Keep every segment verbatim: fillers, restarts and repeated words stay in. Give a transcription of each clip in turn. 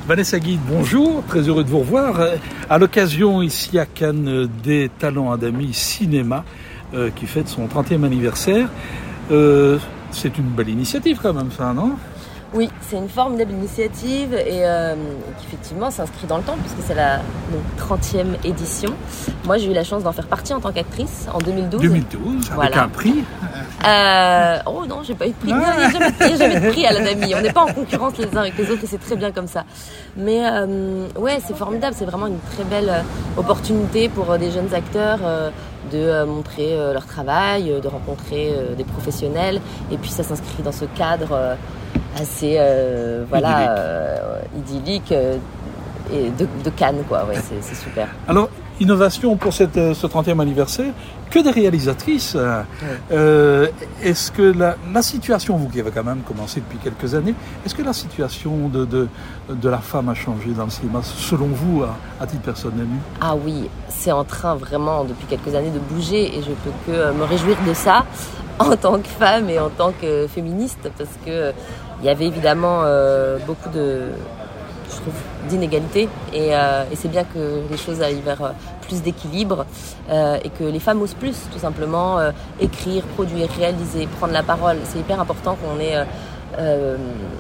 Vanessa Guide, bonjour, très heureux de vous revoir. À l'occasion ici à Cannes des Talents Adami Cinéma euh, qui fête son trentième anniversaire. Euh, c'est une belle initiative quand même ça, non ? Oui, c'est une formidable initiative et euh, qui effectivement s'inscrit dans le temps puisque c'est la donc, trentième édition. Moi, j'ai eu la chance d'en faire partie en tant qu'actrice en deux mille douze. deux mille douze, avec voilà. un prix euh, Oh non, j'ai pas eu de prix. Ah. Il n'y a, a jamais de prix à l'Adami. On n'est pas en concurrence les uns avec les autres et c'est très bien comme ça. Mais euh, ouais, c'est formidable. C'est vraiment une très belle opportunité pour euh, des jeunes acteurs euh, de euh, montrer euh, leur travail, euh, de rencontrer euh, des professionnels. Et puis ça s'inscrit dans ce cadre... Euh, assez euh, voilà idyllique, euh, idyllique euh, et de, de Cannes quoi, ouais, c'est, c'est super. Alors innovation pour cette, ce trentième anniversaire, que des réalisatrices. Ouais. Euh, est-ce que la, la situation, vous qui avez quand même commencé depuis quelques années, est-ce que la situation de, de, de la femme a changé dans le cinéma selon vous à, à titre personnel ? Ah oui, c'est en train vraiment depuis quelques années de bouger et je peux que me réjouir de ça en tant que femme et en tant que féministe parce que il y avait évidemment euh, beaucoup de, je trouve, d'inégalités et, euh, et c'est bien que les choses aillent vers euh, plus d'équilibre euh, et que les femmes osent plus, tout simplement, euh, écrire, produire, réaliser, prendre la parole. C'est hyper important qu'on ait euh, euh,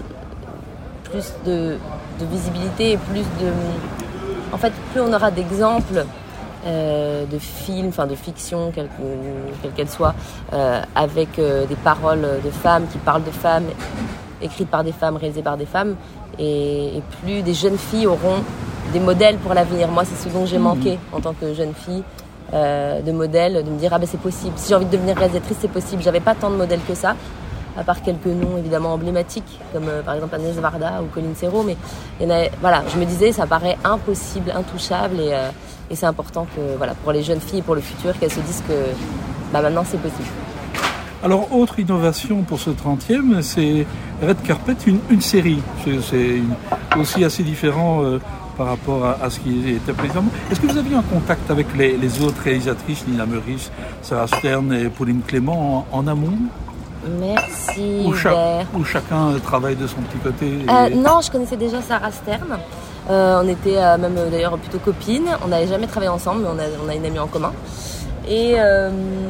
plus de, de visibilité et plus de... En fait, plus on aura d'exemples Euh, de films, enfin de fiction, quelle, quelle qu'elle soit, euh, avec euh, des paroles de femmes qui parlent de femmes, écrites par des femmes, réalisées par des femmes, et, et plus des jeunes filles auront des modèles pour l'avenir. Moi, c'est ce dont j'ai manqué en tant que jeune fille, euh, de modèles, de me dire ah ben c'est possible. Si j'ai envie de devenir réalisatrice, c'est possible. J'avais pas tant de modèles que ça, à part quelques noms évidemment emblématiques, comme euh, par exemple Agnès Varda ou Colin Serrault, mais il y en a, voilà, je me disais ça paraît impossible, intouchable, et euh, Et c'est important que, voilà, pour les jeunes filles et pour le futur, qu'elles se disent que bah, maintenant c'est possible. Alors, autre innovation pour ce trentième, c'est Red Carpet, une, une série. C'est, c'est une, aussi assez différent euh, par rapport à, à ce qui était précédemment. Est-ce que vous aviez un contact avec les, les autres réalisatrices, Nina Meurice, Sarah Stern et Pauline Clément, en, en amont ? Merci. Ou, cha- ou chacun travaille de son petit côté et... euh, Non, je connaissais déjà Sarah Stern. Euh, on était euh, même euh, d'ailleurs plutôt copines. On n'avait jamais travaillé ensemble, mais on a, on a une amie en commun. Et euh,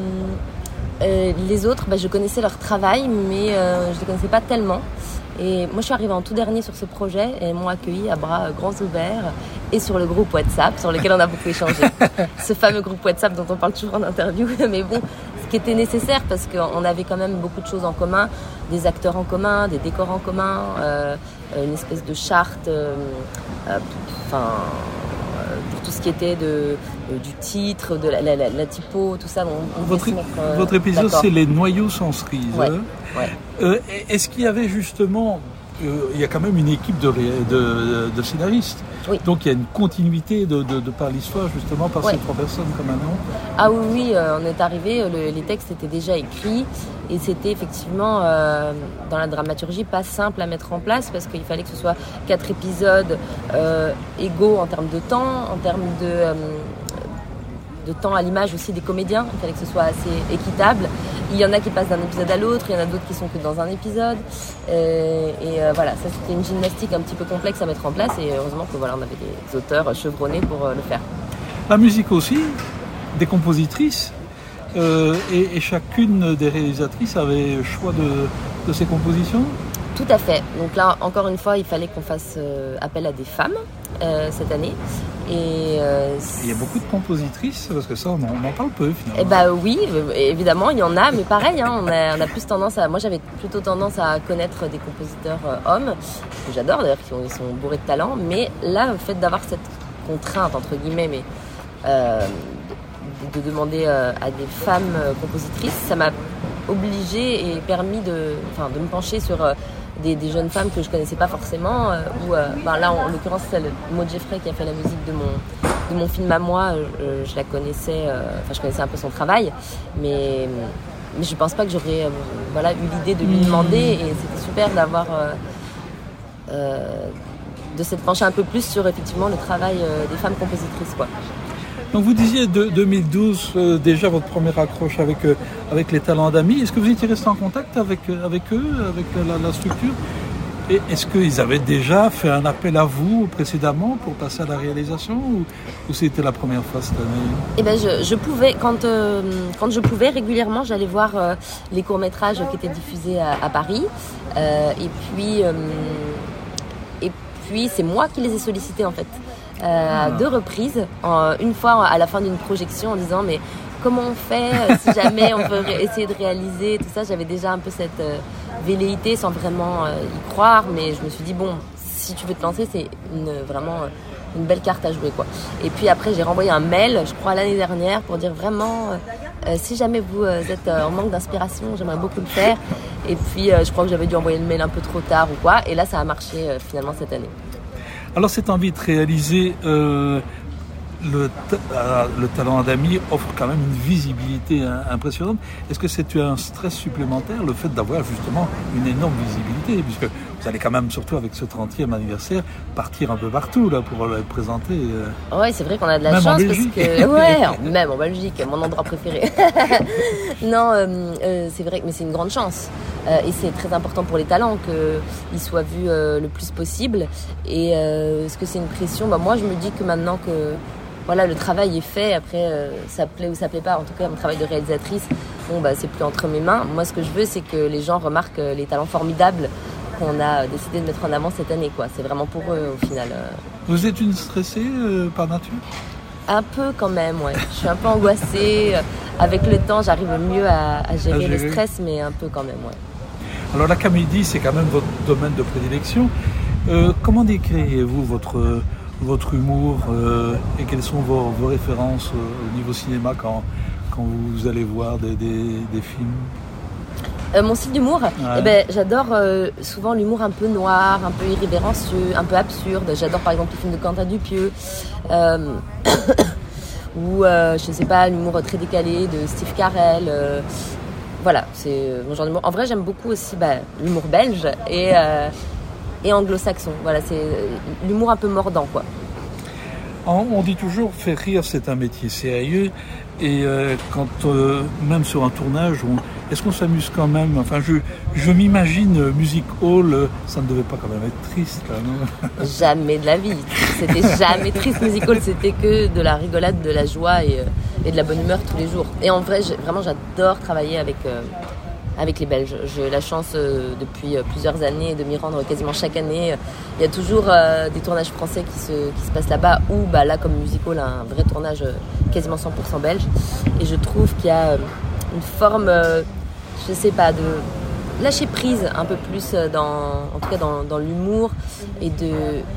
euh, les autres, bah, je connaissais leur travail, mais euh, je ne les connaissais pas tellement. Et moi, je suis arrivée en tout dernier sur ce projet et ils m'ont accueillie à bras grands ouverts et sur le groupe WhatsApp, sur lequel on a beaucoup échangé. Ce fameux groupe WhatsApp dont on parle toujours en interview, mais bon, ce qui était nécessaire parce qu'on avait quand même beaucoup de choses en commun, des acteurs en commun, des décors en commun, euh, une espèce de charte, euh, euh, enfin, euh, pour tout ce qui était de, euh, du titre, de la, la, la, la typo, tout ça. On, on votre, mettre, euh, votre épisode, d'accord. C'est les noyaux sans cerise. Ouais, ouais. Euh, est-ce qu'il y avait justement... Euh, il y a quand même une équipe de, de, de scénaristes. Oui. Donc il y a une continuité de, de, de par l'histoire justement par ouais. ces trois personnes comme maintenant. Ah oui, oui, euh, on est arrivé, le, les textes étaient déjà écrits et c'était effectivement euh, dans la dramaturgie pas simple à mettre en place parce qu'il fallait que ce soit quatre épisodes euh, égaux en termes de temps, en termes de, euh, de temps à l'image aussi des comédiens. Il fallait que ce soit assez équitable. Il y en a qui passent d'un épisode à l'autre, il y en a d'autres qui sont que dans un épisode. Euh, et euh, voilà, ça c'était une gymnastique un petit peu complexe à mettre en place et heureusement que voilà, on avait des auteurs chevronnés pour euh, le faire. La musique aussi, des compositrices, euh, et, et chacune des réalisatrices avait le choix de, de ses compositions ? Tout à fait. Donc là, encore une fois, il fallait qu'on fasse euh, appel à des femmes euh, cette année. Et euh, il y a beaucoup de compositrices, parce que ça, on en, on en parle peu finalement. Eh bah oui, évidemment, il y en a, mais pareil, hein, on, a, on a plus tendance à... Moi, j'avais plutôt tendance à connaître des compositeurs euh, hommes, que j'adore d'ailleurs, qui ont, ils sont bourrés de talent. Mais là, le fait d'avoir cette contrainte, entre guillemets, mais euh, de, de demander euh, à des femmes euh, compositrices, ça m'a obligée et permis de, enfin, de me pencher sur... Euh, Des, des jeunes femmes que je connaissais pas forcément euh, ou euh, ben là en, en l'occurrence c'est Maud Jeffrey qui a fait la musique de mon de mon film à moi. euh, je la connaissais, enfin euh, je connaissais un peu son travail, mais mais je pense pas que j'aurais euh, voilà eu l'idée de lui demander, et c'était super d'avoir euh, euh, de s'être penché un peu plus sur effectivement le travail euh, des femmes compositrices quoi. Donc vous disiez de deux mille douze, euh, déjà votre première accroche avec, euh, avec les Talents Adami. Est-ce que vous étiez resté en contact avec, euh, avec eux, avec la, la structure ? Et est-ce qu'ils avaient déjà fait un appel à vous précédemment pour passer à la réalisation ou, ou c'était la première fois cette année? Eh ben, je, je pouvais, quand, euh, quand je pouvais, régulièrement, j'allais voir euh, les courts-métrages qui étaient diffusés à, à Paris. Euh, et puis, euh, et puis, c'est moi qui les ai sollicités, en fait, euh, à deux reprises. En, une fois à la fin d'une projection en disant, mais comment on fait euh, si jamais on peut ré- essayer de réaliser tout ça. J'avais déjà un peu cette euh, velléité sans vraiment euh, y croire, mais je me suis dit bon, si tu veux te lancer, c'est une, vraiment euh, une belle carte à jouer, quoi. Et puis après, j'ai renvoyé un mail, je crois l'année dernière, pour dire vraiment euh, euh, si jamais vous euh, êtes euh, en manque d'inspiration, j'aimerais beaucoup le faire. Et puis euh, je crois que j'avais dû envoyer le mail un peu trop tard ou quoi. Et là, ça a marché euh, finalement cette année. Alors cette envie de réaliser euh, le, ta- le talent d'Ami offre quand même une visibilité hein, impressionnante. Est-ce que c'est un stress supplémentaire, le fait d'avoir justement une énorme visibilité, puisque vous allez quand même, surtout avec ce trentième anniversaire, partir un peu partout là pour le présenter euh... Oui, c'est vrai qu'on a de la même chance en parce que ouais, même en Belgique, mon endroit préféré. non, euh, euh, c'est vrai, mais c'est une grande chance. Euh, et c'est très important pour les talents qu'ils soient vus euh, le plus possible. Et euh, est-ce que c'est une pression? Bah, moi, je me dis que maintenant que voilà, le travail est fait, après, euh, ça plaît ou ça plaît pas. En tout cas, mon travail de réalisatrice, bon, bah, c'est plus entre mes mains. Moi, ce que je veux, c'est que les gens remarquent les talents formidables qu'on a décidé de mettre en avant cette année, quoi. C'est vraiment pour eux, au final. Vous êtes une stressée euh, par nature? Un peu quand même, ouais. Je suis un peu angoissée. Avec le temps, j'arrive mieux à, à, gérer, à gérer le stress, mais un peu quand même, ouais. Alors la comédie, c'est quand même votre domaine de prédilection. Euh, comment décririez-vous votre, votre humour euh, et quelles sont vos, vos références euh, au niveau cinéma quand, quand vous allez voir des, des, des films? Euh, mon style d'humour, ouais. eh ben, j'adore euh, souvent l'humour un peu noir, un peu irrévérencieux, un peu absurde. J'adore par exemple les films de Quentin Dupieux. Euh, ou euh, je ne sais pas, l'humour très décalé de Steve Carell. Euh, voilà, c'est mon genre d'humour. En vrai, j'aime beaucoup aussi bah, l'humour belge et, euh, et anglo-saxon. Voilà, c'est l'humour un peu mordant, quoi. On dit toujours faire rire, c'est un métier sérieux. Et euh, quand euh, même sur un tournage, on... est-ce qu'on s'amuse quand même? Enfin, je, je m'imagine euh, Music Hall, euh, ça ne devait pas quand même être triste, quand même. Jamais de la vie. C'était jamais triste. Music Hall, c'était que de la rigolade, de la joie et, euh, et de la bonne humeur tous les jours. Et en vrai, j'ai, vraiment, j'adore travailler avec euh, avec les Belges. J'ai la chance euh, depuis plusieurs années de m'y rendre quasiment chaque année. Il y a toujours euh, des tournages français qui se, qui se passent là-bas ou bah, là, comme Music Hall, un vrai tournage euh, quasiment cent pour cent belge. Et je trouve qu'il y a euh, une forme, euh, je sais pas, de lâcher prise un peu plus dans, en tout cas dans, dans l'humour et de,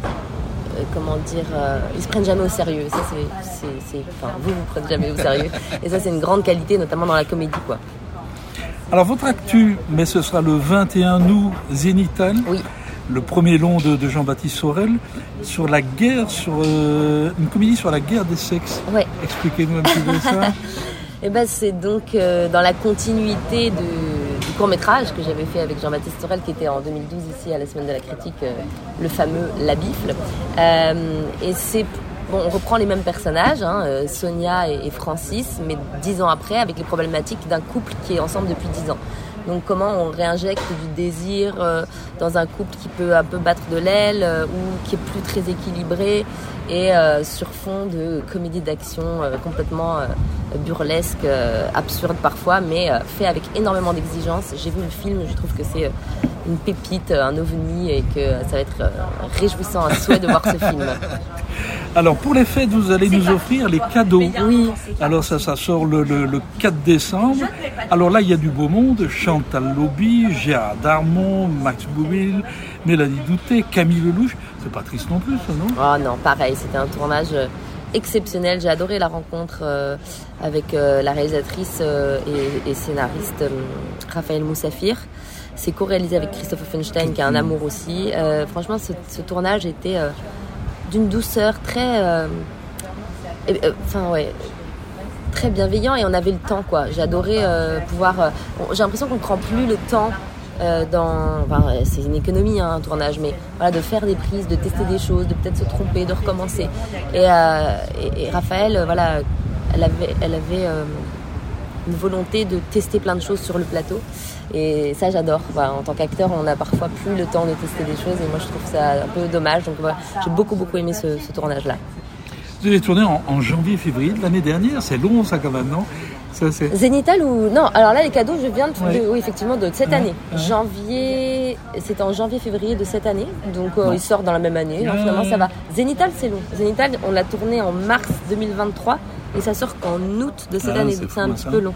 euh, comment dire, euh, ils se prennent jamais au sérieux. Ça, c'est, c'est, c'est, enfin, vous, vous prenez jamais au sérieux. Et ça, c'est une grande qualité, notamment dans la comédie, quoi. Alors, votre actu, mais ce sera le vingt et un août, Zénithal. Oui. Le premier long de, de Jean-Baptiste Sorel, sur la guerre, sur euh, une comédie sur la guerre des sexes. Ouais. Expliquez-nous un petit peu ça. Et ben, c'est donc euh, dans la continuité de, du court-métrage que j'avais fait avec Jean-Baptiste Sorel, qui était en deux mille douze ici à la Semaine de la Critique, euh, le fameux La Bifle. Euh, et c'est, bon, on reprend les mêmes personnages, hein, euh, Sonia et, et Francis, mais dix ans après, avec les problématiques d'un couple qui est ensemble depuis dix ans. Donc comment on réinjecte du désir euh, dans un couple qui peut un peu battre de l'aile euh, ou qui est plus très équilibré et euh, sur fond de comédie d'action euh, complètement euh, burlesque, euh, absurde parfois, mais euh, fait avec énormément d'exigence. J'ai vu le film, je trouve que c'est euh, une pépite, un ovni et que ça va être euh, réjouissant à souhait de voir ce film. Alors pour les fêtes, vous allez nous offrir les cadeaux. Oui. Alors ça, ça sort le, le, le quatre décembre. Alors là, il y a du beau monde. Chantal Lauby, Gérard Darmon, Max Boublil, Mélanie Doutet, Camille Lelouch. C'est pas triste non plus, ça, non? Oh non, pareil, c'était un tournage exceptionnel. J'ai adoré la rencontre euh, avec euh, la réalisatrice euh, et, et scénariste euh, Raphaël Moussafir. C'est co-réalisé avec Christophe Offenstein, qui a un amour aussi. Euh, franchement, ce, ce tournage était euh, d'une douceur très... Euh, euh, enfin, ouais... très bienveillant et on avait le temps, quoi. J'ai adoré euh, pouvoir... Euh, j'ai l'impression qu'on ne prend plus le temps euh, dans... Enfin, c'est une économie, hein, un tournage, mais voilà, de faire des prises, de tester des choses, de peut-être se tromper, de recommencer. Et, euh, et, et Raphaël, euh, voilà, elle avait, elle avait euh, une volonté de tester plein de choses sur le plateau. Et ça, j'adore. Enfin, en tant qu'acteur, on n'a parfois plus le temps de tester des choses et moi, je trouve ça un peu dommage. Donc voilà, j'ai beaucoup, beaucoup aimé ce, ce tournage-là. Vous avez tourné en, en janvier-février de l'année dernière. C'est long, ça, quand même, non? Ça, c'est... Zénithal ou... Non, alors là, les cadeaux, je viens de... Ouais. de... Oui, effectivement, de cette Ouais. année. Ouais. Janvier... C'était en janvier-février de cette année. Donc, euh, Non. il sort dans la même année. Ouais. Alors, finalement, ça va. Zénithal, c'est long. Zénithal, on l'a tourné en mars deux mille vingt-trois et ça sort qu'en août de cette Ah, année. c'est Donc, c'est fou, un hein, petit ça. peu long.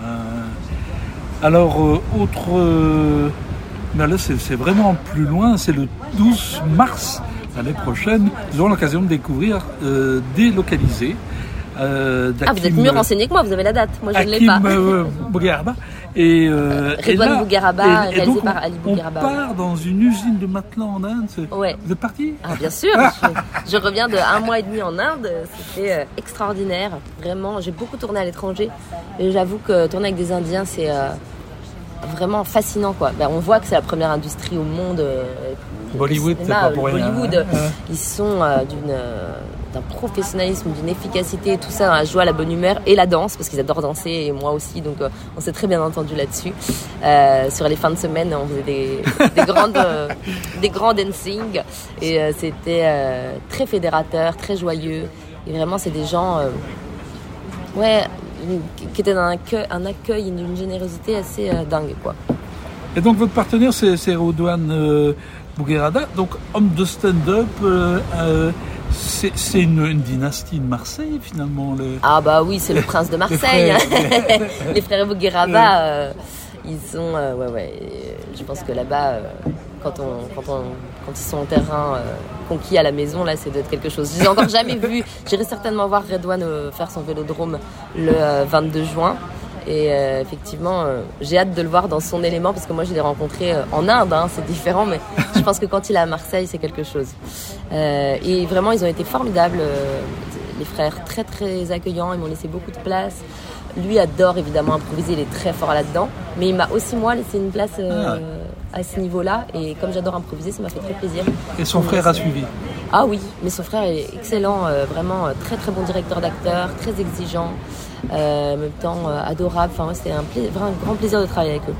Ah. Alors, euh, autre... euh, Mais là, c'est, c'est vraiment plus loin. C'est le douze mars, l'année prochaine. Nous aurons l'occasion de découvrir euh, Délocalisé. Euh, Ah, vous êtes mieux renseigné que moi, vous avez la date. Moi, je ne l'ai pas. Hakim euh, Bougueraba. Et, euh, et Redouane là- Bougueraba, et- et réalisé donc, par Ali on, Bougueraba. on part dans une usine de matelas en Inde. c'est- Ouais. Vous êtes parti? Ah, bien sûr, je, je reviens de un mois et demi en Inde, c'était euh, extraordinaire, vraiment, j'ai beaucoup tourné à l'étranger et j'avoue que tourner avec des Indiens c'est euh, vraiment fascinant quoi. Ben, on voit que c'est la première industrie au monde. euh, de Bollywood, cinéma, c'est pas pour rien, Bollywood, hein. Ouais. ils sont euh, d'une, euh, d'un professionnalisme, d'une efficacité, tout ça, dans la joie, la bonne humeur et la danse, parce qu'ils adorent danser et moi aussi, donc euh, on s'est très bien entendu là-dessus. Euh, sur les fins de semaine, on faisait des, des grandes, euh, des grands dancing et euh, c'était euh, très fédérateur, très joyeux et vraiment c'est des gens, euh, ouais, qui étaient dans un accueil, un accueil et d'une générosité assez euh, dingue quoi. Et donc, votre partenaire, c'est, c'est Redouane euh, Bougueraba. Donc, homme de stand-up. Euh, euh, c'est, c'est une, une dynastie de Marseille, finalement. Le... Ah bah oui, c'est le prince de Marseille. frères. Les frères Bougueraba, euh, ils sont, euh, ouais ouais. Et je pense que là-bas, euh, quand on, quand on, quand ils sont en terrain euh, conquis à la maison, là, c'est doit être quelque chose. Je n'ai encore jamais vu. J'irai certainement voir Redouane euh, faire son vélodrome le euh, vingt-deux juin. Et euh, effectivement, euh, j'ai hâte de le voir dans son élément parce que moi, je l'ai rencontré euh, en Inde, hein, c'est différent, mais je pense que quand il est à Marseille, c'est quelque chose. Euh, et vraiment, ils ont été formidables, euh, les frères, très très accueillants, ils m'ont laissé beaucoup de place. Lui adore évidemment improviser, il est très fort là-dedans, mais il m'a aussi moi laissé une place euh, à ce niveau-là. Et comme j'adore improviser, ça m'a fait très plaisir. Et son frère a suivi. Ah oui, mais son frère est excellent, euh, vraiment euh, très très bon directeur d'acteur, très exigeant. Euh, en même temps euh, adorable, enfin, ouais, c'était un, pla- vraiment un grand plaisir de travailler avec eux.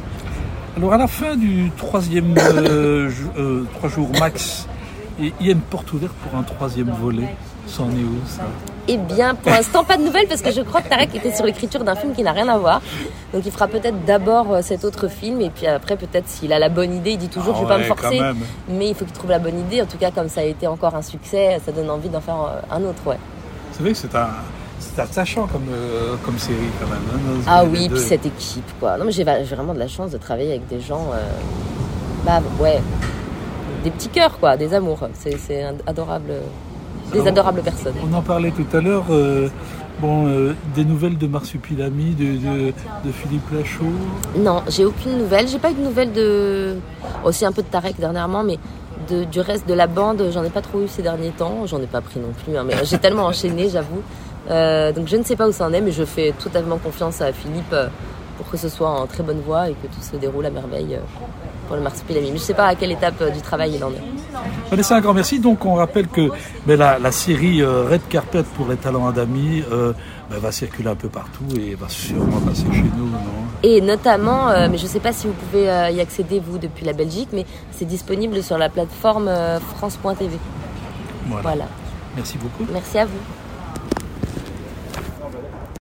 Alors, à la fin du troisième euh, jou- euh, trois jours max, il y a une porte ouverte pour un troisième volet. Ça en est où, ça? Eh bien, pour l'instant, pas de nouvelles parce que je crois que Tarek était sur l'écriture d'un film qui n'a rien à voir. Donc, il fera peut-être d'abord euh, cet autre film et puis après, peut-être s'il a la bonne idée, il dit toujours Ah je vais pas ouais, me forcer. quand même. Mais il faut qu'il trouve la bonne idée. En tout cas, comme ça a été encore un succès, ça donne envie d'en faire euh, un autre, ouais. C'est vrai que c'est un, c'est attachant comme, euh, comme série, quand même. Hein, Ah les oui, deux. puis cette équipe, quoi. Non, mais j'ai, va- j'ai vraiment de la chance de travailler avec des gens, euh, bah ouais, des petits cœurs, quoi, des amours. C'est, c'est un- adorable, des Alors, adorables personnes. On en parlait tout à l'heure. euh, bon, euh, des nouvelles de Marsupilami, de, de, de Philippe Lachaud. Non, j'ai aucune nouvelle. J'ai pas eu de nouvelles de, aussi un peu de Tarek dernièrement, mais de, du reste de la bande, j'en ai pas trop eu ces derniers temps. J'en ai pas pris non plus, hein, mais j'ai tellement enchaîné, j'avoue. Euh, donc je ne sais pas où ça en est, mais je fais totalement confiance à Philippe euh, pour que ce soit en très bonne voie et que tout se déroule à merveille euh, pour le Marsupilami. Mais je sais pas à quelle étape euh, du travail il en est. Vanessa, un grand merci. Donc, on rappelle que ben, la, la série euh, Red Carpet pour les talents d'Adami euh, ben, va circuler un peu partout et va sûrement passer chez nous, non? Et notamment, euh, mais je ne sais pas si vous pouvez euh, y accéder vous depuis la Belgique, mais c'est disponible sur la plateforme euh, France point T V. Voilà. Voilà. Merci beaucoup. Merci à vous.